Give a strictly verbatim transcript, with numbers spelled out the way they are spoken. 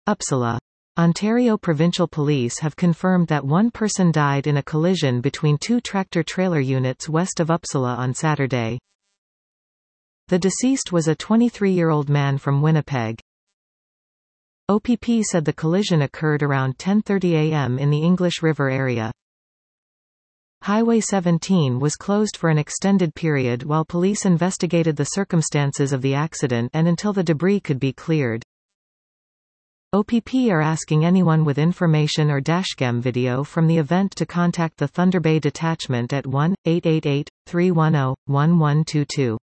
Uppsala. Ontario Provincial Police have confirmed that one person died in a collision between two tractor-trailer units west of Uppsala on Saturday. The deceased was a twenty-three-year-old man from Winnipeg. O P P said the collision occurred around ten thirty a m in the English River area. Highway seventeen was closed for an extended period while police investigated the circumstances of the accident and until the debris could be cleared. O P P are asking anyone with information or dashcam video from the event to contact the Thunder Bay Detachment at one eight eight eight, three one zero, one one two two.